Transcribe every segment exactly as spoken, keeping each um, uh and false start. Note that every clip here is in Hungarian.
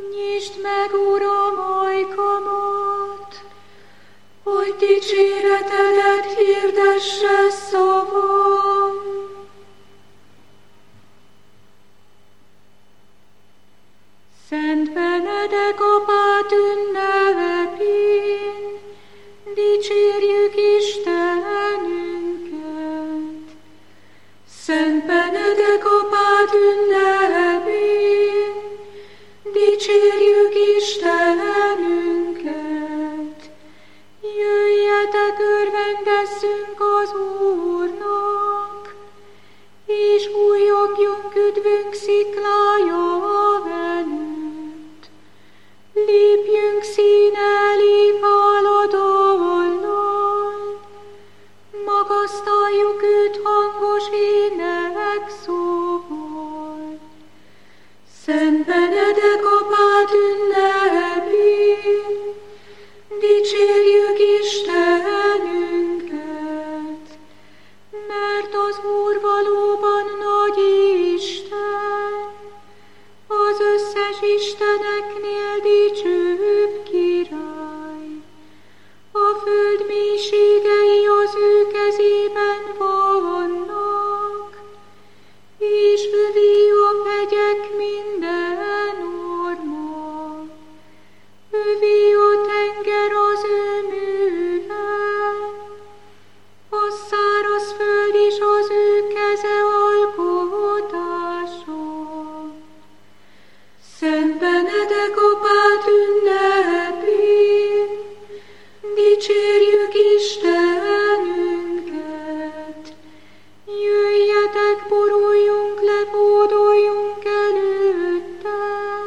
Nyisd meg, Uram, ajkamat, hogy dicséretedet hirdesse szavam. Szent Benedek apát ünnepén dicsérjük Istenünket. Szent Benedek apát ünnepén dicsérjük Istenünket. Jöjjetek, örvendezzünk az Úrnak, és újjongjunk üdvünk sziklája velünk. Lépjünk színeli páladollal, magasztaljuk őt hangos ének szóval. Szent Benedek apát ünnepén dicsérjük Istenünket, mert az Úr valóban nagy Isten, az összes isteneknél dicsőbb király. A föld mélységei az ő kezében vannak, és övé a hegyek minden orma. Övé a tenger az ő műve, a száraz föld is az ő keze alkotása. Szent Benedek apát ünnepén dicsérjük Istenünket. Jöjjetek, boruljunk le, hódoljunk előtte.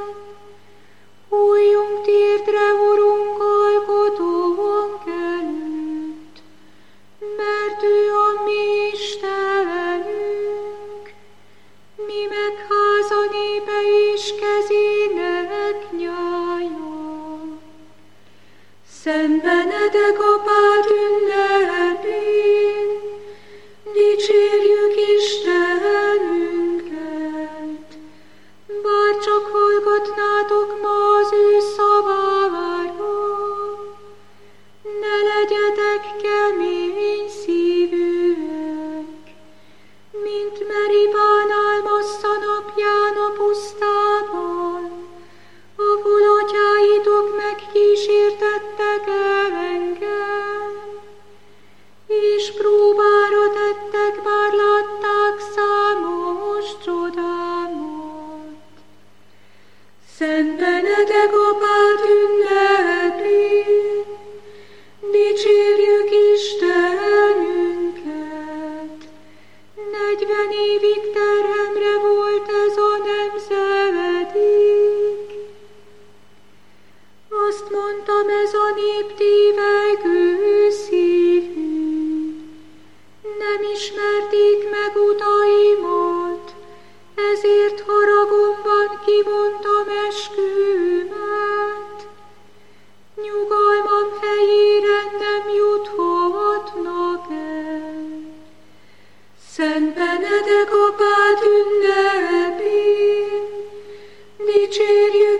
Hújjunk térdre, Urunk, alkotónk előtt, mert ő a mi Istenünk, mi meg háza népe és kezének nyája. Szent Benedek apát ünnepén dicsérjük Istenünket. Bárcsak hallgatnátok ma az ő szavára, ne legyetek kemény szívűek, mint Meribán Almassza napján a pusztában, ahol atyáitok megkísértettek engem, és próbára tettek, bár látták számos csodámat. Szent Benedek apát ünnepén dicsérjük Istenünket. Negyven évig terhemre volt ez a nemzedék. Azt mondtam, ez a nép tévegő szívű. Nem ismerték meg utaimat, ezért haragomban kimondtam eskümet. Nyugalmam helyére nem juthatnak el. Szent Benedek apát ünnepén dicsérjük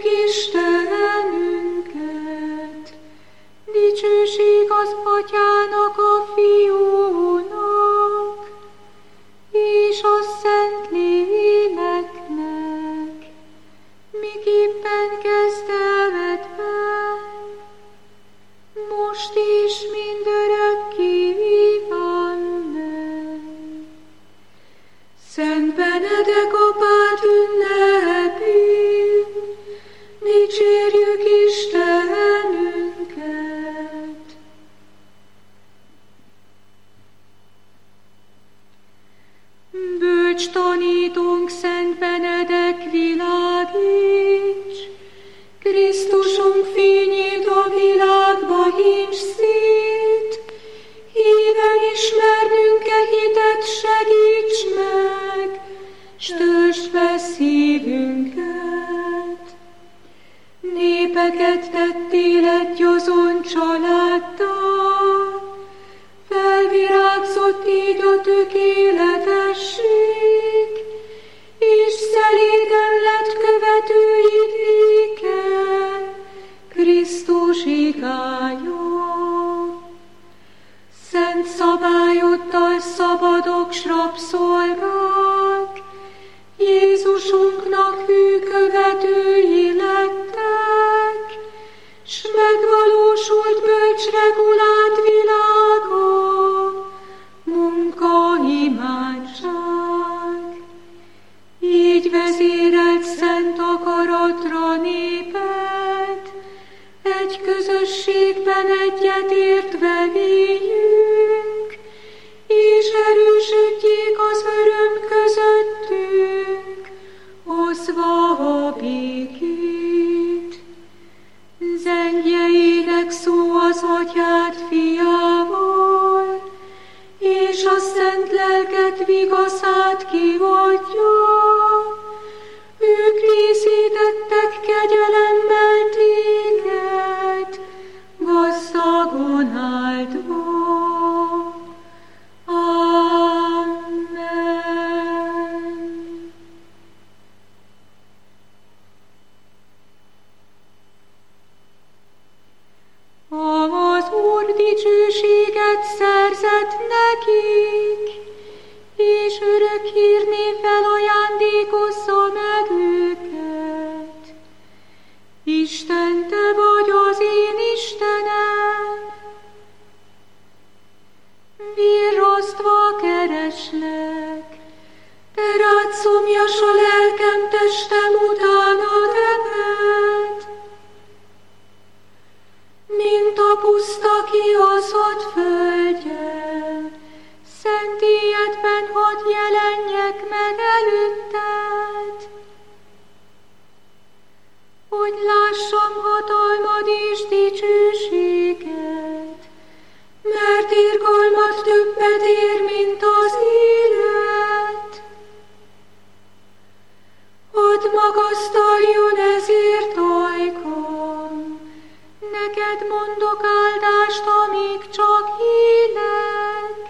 Istenünket. Dicsőség az Atyának, a Fiúnak, és a Szent Léleknek, miképpen kezdetben, most is mindörökké. Amen. Szent Benedek apát ünnepén dicsérjük Istenünket. Bölcs tanítónk, Szent Benedek, világíts, Krisztusunk fényét a világba hints szét, híven ismernünk-e hitet segíts meg, s töltsd be szívünket. Népeket tettél egy azon családdal, felvirágzott így a tökéletesség, és szelíden lett követőid éken. Krisztusnak hű követői lettek, s megvalósult bölcs regulált világa, munka, imádság. Így vezérelt szent akaratra népet, egy közösségben egyetértve véljünk, és erősödjék az öröm közöttünk, hozva a békét. Zengje ének szó az Atyát fiával, és a szent lelket vigaszát kivadja. Ők díszítettek kegyelemmel téged, gazdagon áldva. Amen. Az Úr dicsőséget szerzett nekik, és örök hírnévvel ajándékozza meg őket. Isten, te vagy az én Istenem, virrasztva kereslek, te rád szomjas a lelkem, testem utána teped. Mint a puszta kihozott földje, szent éjjedben hadd jelenjek meg előtted, hogy lássam hatalmad és dicsőséged, mert irgalmat többet ér, mint az élet. Hadd magasztaljon ezért ajkam, neked mondok áldást, amíg csak élek.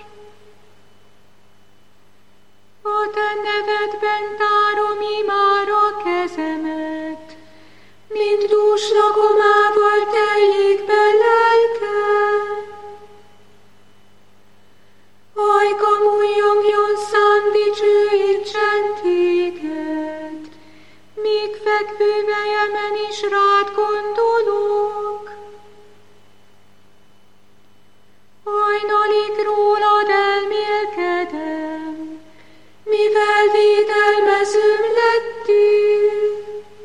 A te nevedben tárom imára kezemet, mint dús lakomával teljék be lelkem. Ajkam újjongjon szán dicsőítsen téged, míg fekvő vejemen is rád gondolok. Hajnalig rólad elmélkedem, mivel védelmezőm lettél,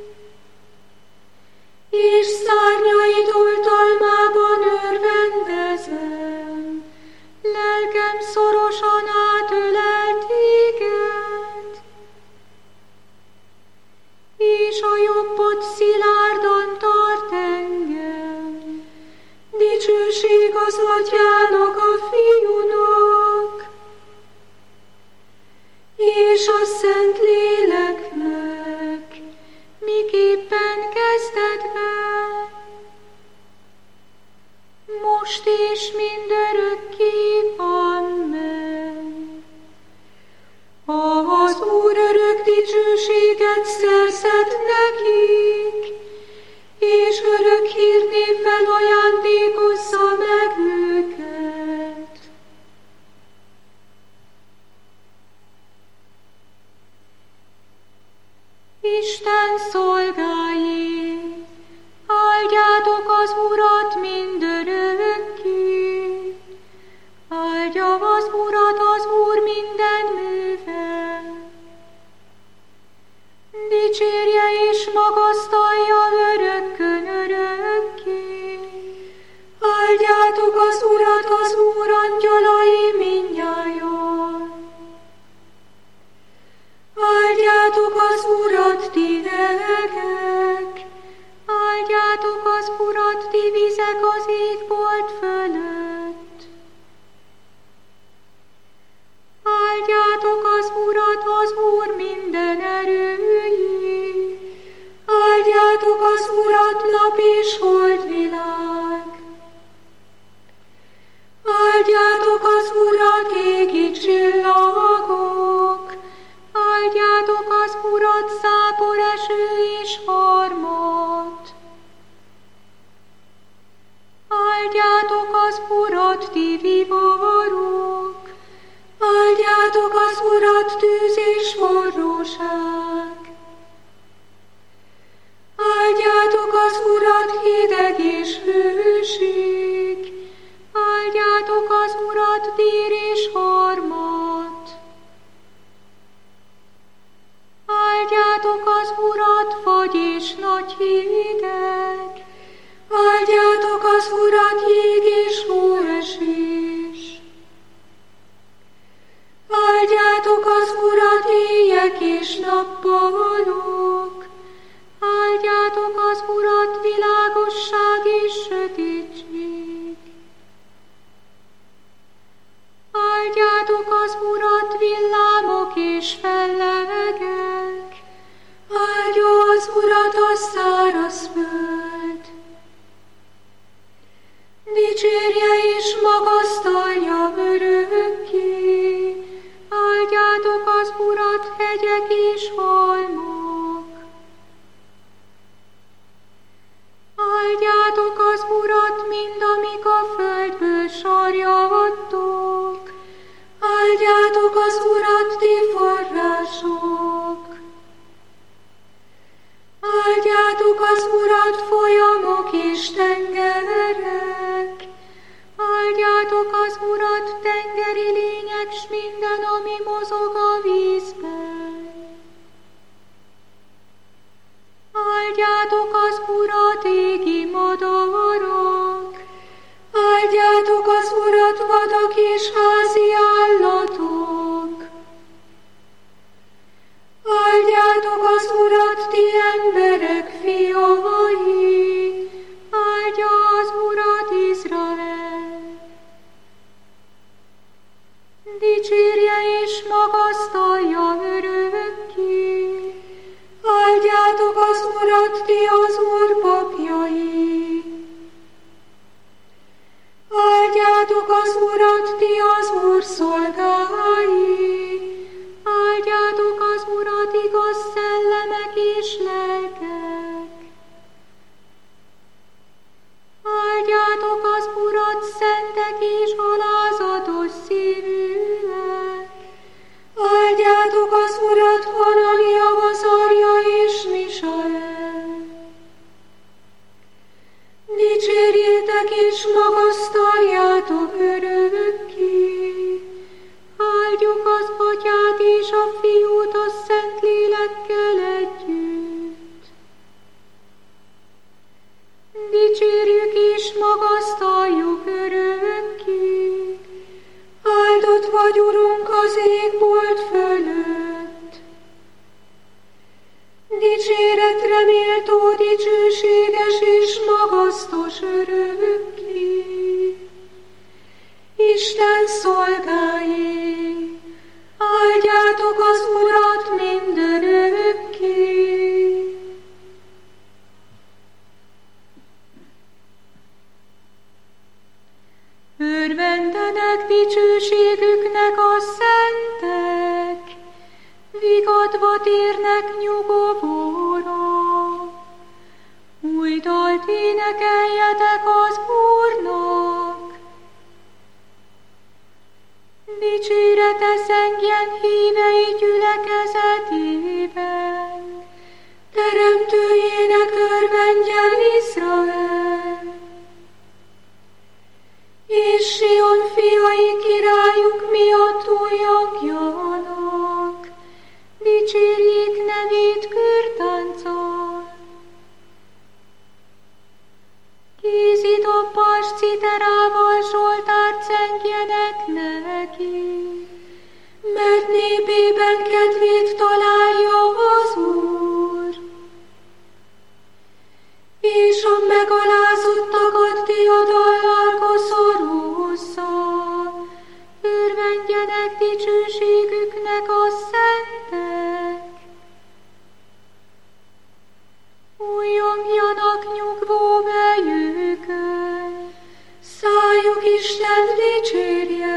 és szárnyaid oltalmában örvendezem, lelkem szorosan átölel téged, és a jobbod szilárdan tart engem. Dicsőség az Atyának, a Fiúnak, és a Szent Léleknek, miképpen kezdetben, most és mindörökké. Amen. Az Úr örök dicsőséget szerzett nekik, és örök hírnévvel ajándékozza meg őket. Isten szolgái, áldjátok az Urat mindörökké, áldja az Urat az Úr minden műve. Dicsérje és magasztalja örökkön örökké, áldjátok az Urat az Úr angyalai mindnyájan. Áldjátok az Urat, ti legek, áldjátok az Urat, ti vizek az égbolt fölött. Áldjátok az Urat, az Úr minden erői, áldjátok az Urat, nap és holdvilág. Áldjátok az Urat, égi csillagok, áldjátok az Urat, záporeső és harmat. Áldjátok az Urat, ti vivarok, áldjátok az Urat, tűz és forróság. dír és harmat. Áldjátok az Urat, fagy és nagy hideg, áldjátok az Urat, jég és hóesés. Áldjátok az Urat, éjek és nappalok, áldjátok az Urat, világosság és sötétség. Áldjátok az Urat, villámok és fellegek, áldja az Urat a száraz föld. Dicsérje és magasztalja örökké, áldjátok az Urat, hegyek és halmok. Áldjátok az Urat, mind amik a földből sarjadtok, áldjátok az Urat, ti források. Áldjátok az Urat, folyamok és tengerek, áldjátok az Urat, tengeri lények, s minden, ami mozog a vízben. Áldjátok az Urat, égi madarak, áldjátok az Urat, vadak és házi állatok. Áldjátok az Urat, ti emberek fiai, áldja az Urat Izrael. Dicsérje és magasztalja örökké, áldjátok az Urat, ti az Úr papjai. Áldjátok az Urat, ti az Úr szolgái, áldjátok az Urat, igaz szellemek és lelkek. Áldjátok az Urat, szentek és alázatos szívűek. Áldjátok az Urat, Hanania, Azarja és Misael. Dicsérjétek és magasztaljátok örökké. Áldjuk az Atyát és a Fiút a Szent Lélekkel együtt. Dicsérjük és magasztaljuk örökké. Áldott vagy, Urunk, az égbolt fölött. Dicséretre méltó, dicsőséges és magasztos örökké. Isten szolgái, áldjátok az Urat mindörökké. Örvendenek dicsőségüknek a szentek, vigadva térnek nyugovóra. Új dalt énekeljetek az Úrnak. Dicsérete zengjen hívei gyülekezetében, teremtőjének örvendjen Izrael. És Sion fiai királyuk miatt újjongjanak, dicsérjék nevét kürtánccal. Kézidobbas citerával Zsoltárt zengjenek neki, mert népében kedvét találja az Úr. És a megalázottakat diadallal koszorúzza, örvendjenek dicsőségüknek a szentek. Újjongjanak nyugvó vejükön, szájuk Istent dicsérje.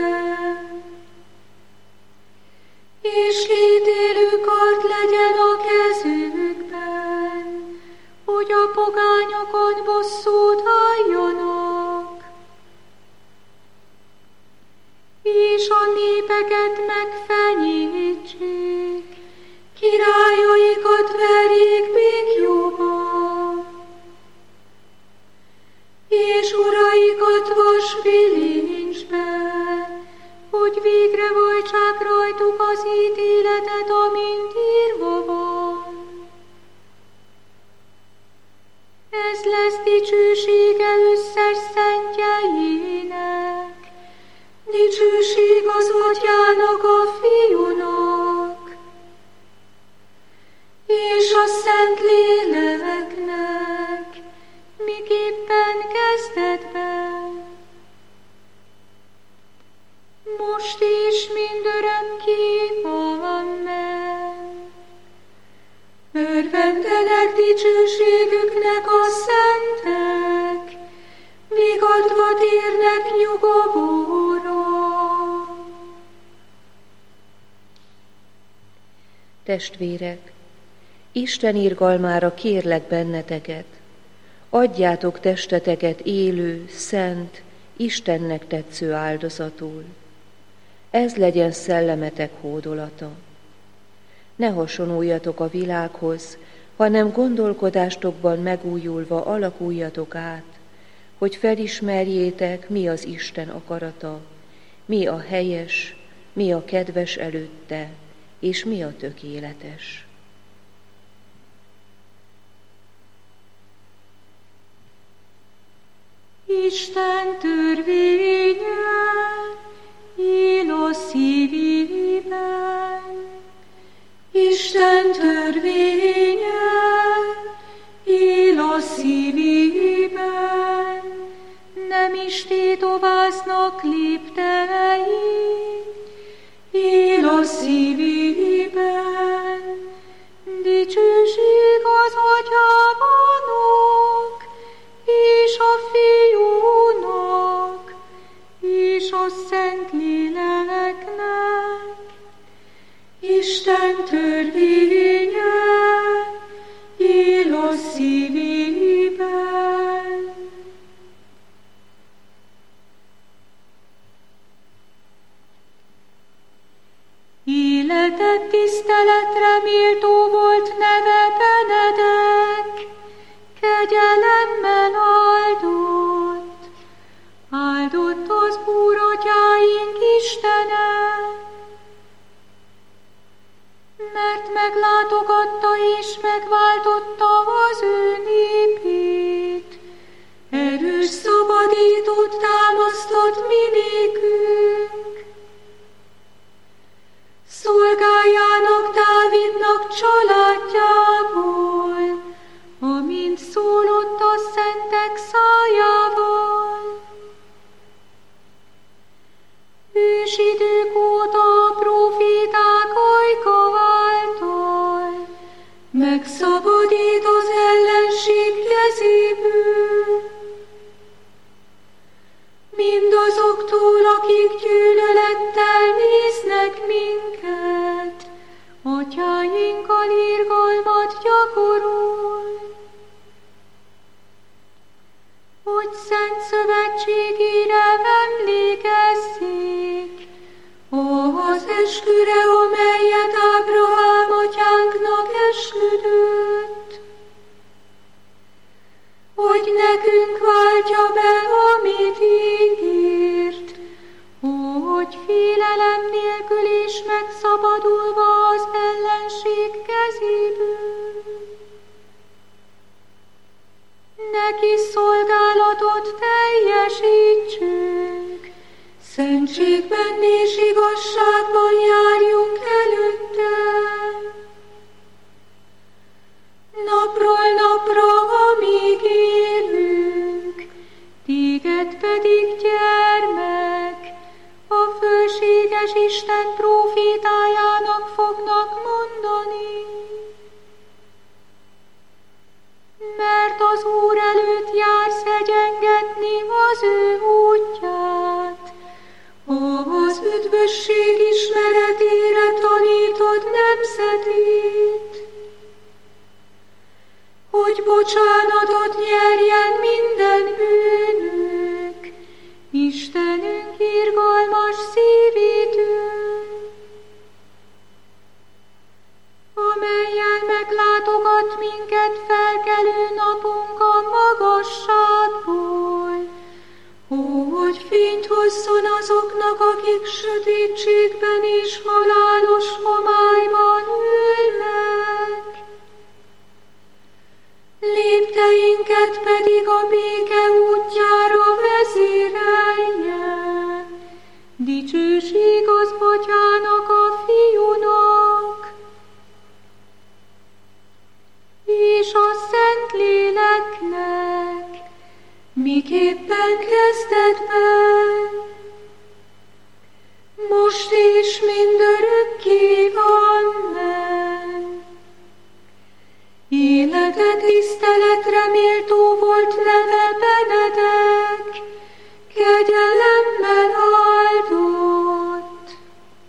És kétélő kard legyen a kezükben, hogy a pogányokon bosszút álljanak, és a népeket megfenyítsék, királyaikat verjék békjóba, és uraikat vasbilincsbe, végrehajtsák rajtuk az ítéletet, amint írva van. Ez lesz dicsősége összes szentjeinek, dicsőség az Atyának, a Fiúnak, és a Szentléleknek, miképpen kezdetben, most is mindörökké, amen. Örvendenek dicsőségüknek a szentek, vigadva térnek nyugovóra. Testvérek, Isten irgalmára kérlek benneteket, adjátok testeteket élő, szent, Istennek tetsző áldozatul. Ez legyen szellemetek hódolata. Ne hasonuljatok a világhoz, hanem gondolkodástokban megújulva alakuljatok át, hogy felismerjétek, mi az Isten akarata, mi a helyes, mi a kedves előtte, és mi a tökéletes. Isten törvénye él a szívében, Isten törvénye él a szívében, nem is tétováznak léptei, él a szívében, dicsőség az Atyának, és a Fiúnak, és a Szentléleknek. Isten törvénye él a szívében. Életed tiszteletre méltó volt neve Benedek, kegyelemmel áldott, áldott az Úr Atyáink Istene, mert meglátogatta és megváltotta az ő népét, erős szabadítót támasztott minékünk. Szolgájának Dávidnak családjából, amint szólott a szentek szájával. Ősidők óta a próféták ajka által megszabadít az ellenség kezéből. Mindazoktól, akik gyűlölettel néznek minket, atyáinkkal irgalmat gyakorol, hogy szent szövetségére emlékezzék, az esküre, amelyet Ábrahám atyánknak esküdött, hogy nekünk váltja be, amit ígért, hogy félelem nélkül és megszabadulva az ellenség kezéből. Neki szolgálatot teljesítsünk, szentségben és igazságban járjunk előtte. Napról napra, amíg élünk, téged pedig, gyermek, a fölséges Isten prófétájának fognak mondani. Mert az Úr előtt jársz egyengetni az ő útját, az üdvösség ismeretére tanítod nemzetét, hogy bocsánatot nyerjen minden bűnük, Istenünk irgalmas szívítől, amellyel meglátogat minket felkelő napunk a magasságból, hogy fényt osszon azoknak, akik sötétségben és halálos homályban ülnek. Lépteinket pedig a béke útjára vezérelje. Dicsőség az Atyának, a Fiúnak, és a Szentléleknek, miképpen kezdetben, most és mindörökké amen. Élete tiszteletre méltó volt neve Benedek, kegyelemmel áldott.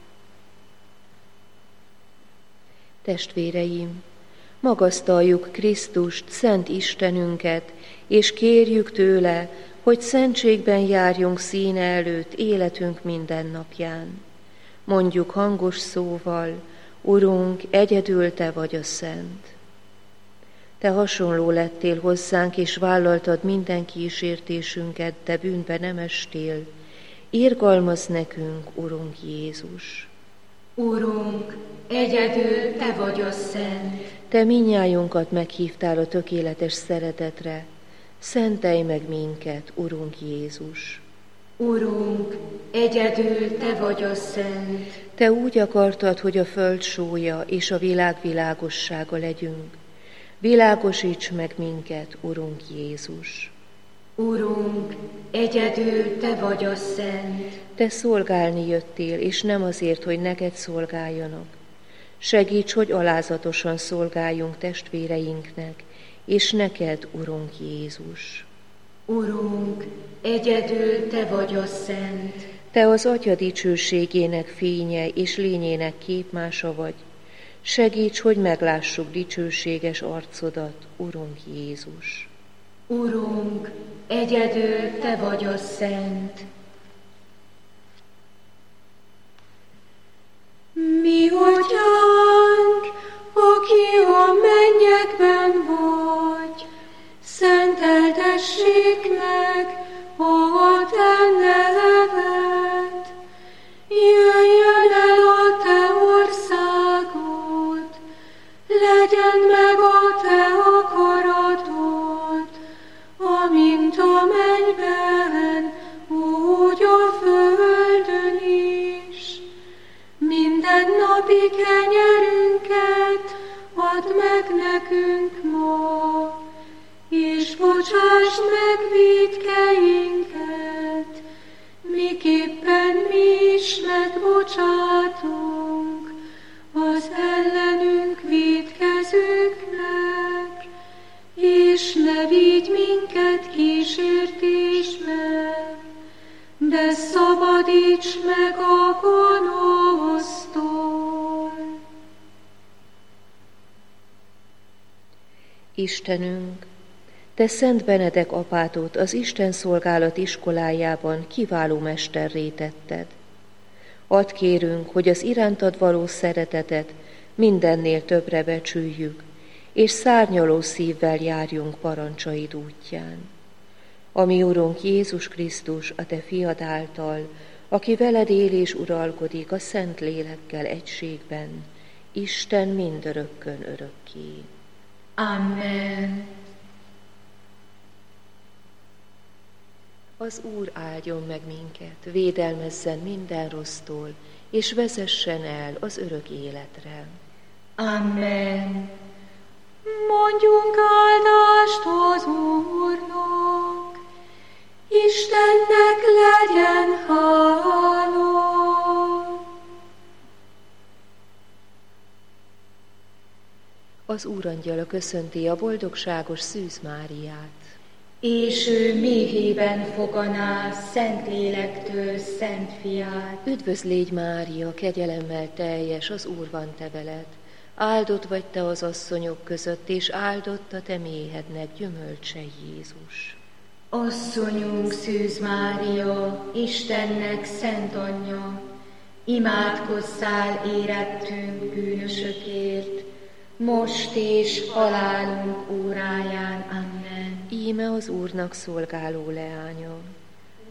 Testvéreim, magasztaljuk Krisztust, Szent Istenünket, és kérjük tőle, hogy szentségben járjunk színe előtt életünk minden napján. Mondjuk hangos szóval, Urunk, egyedül Te vagy a Szent. Te hasonló lettél hozzánk, és vállaltad minden kísértésünket, de bűnbe nem estél. Irgalmazz nekünk, Urunk Jézus! Urunk, egyedül Te vagy a Szent. Te mindnyájunkat meghívtál a tökéletes szeretetre. Szentelj meg minket, Urunk Jézus! Urunk, egyedül Te vagy a Szent. Te úgy akartad, hogy a föld sója és a világ világossága legyünk. Világosíts meg minket, Urunk Jézus! Urunk, egyedül Te vagy a Szent. Te szolgálni jöttél, és nem azért, hogy neked szolgáljanak. Segíts, hogy alázatosan szolgáljunk testvéreinknek, és neked, Urunk Jézus! Urunk, egyedül Te vagy a Szent. Te az Atya dicsőségének fénye és lényének képmása vagy. Segíts, hogy meglássuk dicsőséges arcodat, Urunk Jézus! Urunk, egyedül Te vagy a Szent. Mi Atyánk, aki a mennyekben vagy, szenteltessék meg a Te neved. Jöjjön el a Te országod, legyen meg a Te akaratod, amint a mennyben, úgy a földön is. Minden napi kenyerünket add meg nekünk ma, és bocsásd meg vétkeinket, miképpen mi is megbocsátunk az ellenünk vétkezőknek, és ne vigy minket kísértésbe, de szabadíts meg a gonosztól. Istenünk, Te Szent Benedek apátot az Isten szolgálat iskolájában kiváló mesterré tetted. Add kérünk, hogy az irántad való szeretetet mindennél többre becsüljük, és szárnyaló szívvel járjunk parancsaid útján. Ami Urunk Jézus Krisztus, a Te fiad által, aki veled él és uralkodik a Szent Lélekkel egységben, Isten mindörökkön örökké. Amen. Az Úr áldjon meg minket, védelmezzen minden rossztól, és vezessen el az örök életre. Amen. Mondjunk áldást az Úrnak, Istennek legyen hála. Az Úrangyala köszönti a boldogságos Szűz Máriát. És ő méhében foganá Szentlélektől Szent Fiát. Üdvözl légy, Mária, kegyelemmel teljes, az Úr van te veled. Áldott vagy te az asszonyok között, és áldott a te méhednek gyümölcse Jézus. Asszonyunk Szűz Mária, Istennek szent anyja, imádkozzál érettünk bűnösökért, most és halálunk óráján. Amen. Íme az Úrnak szolgáló leánya.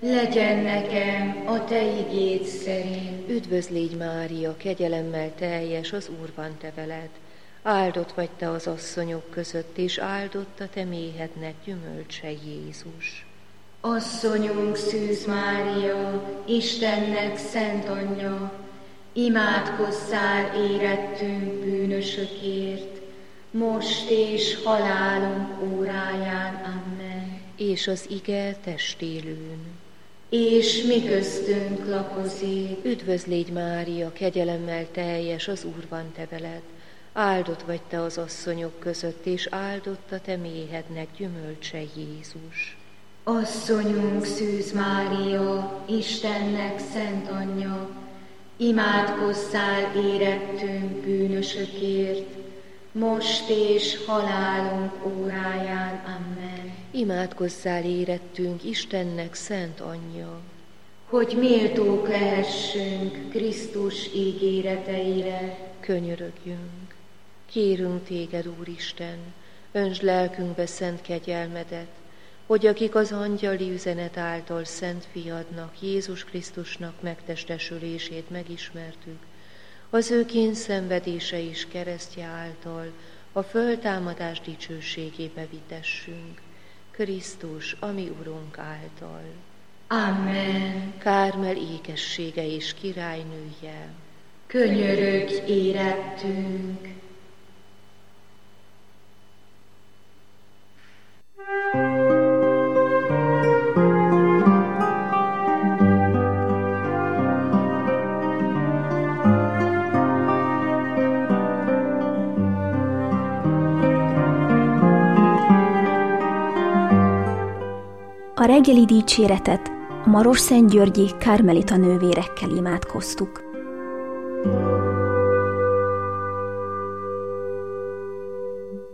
Legyen nekem a te igéd szerint. Üdvözl légy, Mária, kegyelemmel teljes, az Úr van te veled. Áldott vagy te az asszonyok között, és áldott a te méhednek gyümölcse, Jézus. Asszonyunk Szűz Mária, Istennek szent anyja, imádkozzál érettünk bűnösökért, most és halálunk óráján. Amen. És az ige testélőn. És mi köztünk lakozik. Üdvözl légy, Mária, kegyelemmel teljes, az Úr van te veled. Áldott vagy te az asszonyok között, és áldott a te méhednek gyümölcse, Jézus. Asszonyunk Szűz Mária, Istennek szent anyja, imádkozzál érettünk bűnösökért, most és halálunk óráján. Amen. Imádkozzál érettünk Istennek szent anyja, hogy méltók lehessünk Krisztus ígéreteire. Könyörögjünk. Kérünk téged, Úristen, öntsd lelkünkbe szent kegyelmedet, hogy akik az angyali üzenet által szent fiadnak, Jézus Krisztusnak megtestesülését megismertük, az ő kényszenvedése és keresztje által a föltámadás dicsőségébe vitessünk, Krisztus, ami Urunk által. Amen. Kármel ékessége és királynője, könyörögj érettünk. A reggeli dicséretet a Marosszentgyörgyi Kármelita nővérekkel imádkoztuk.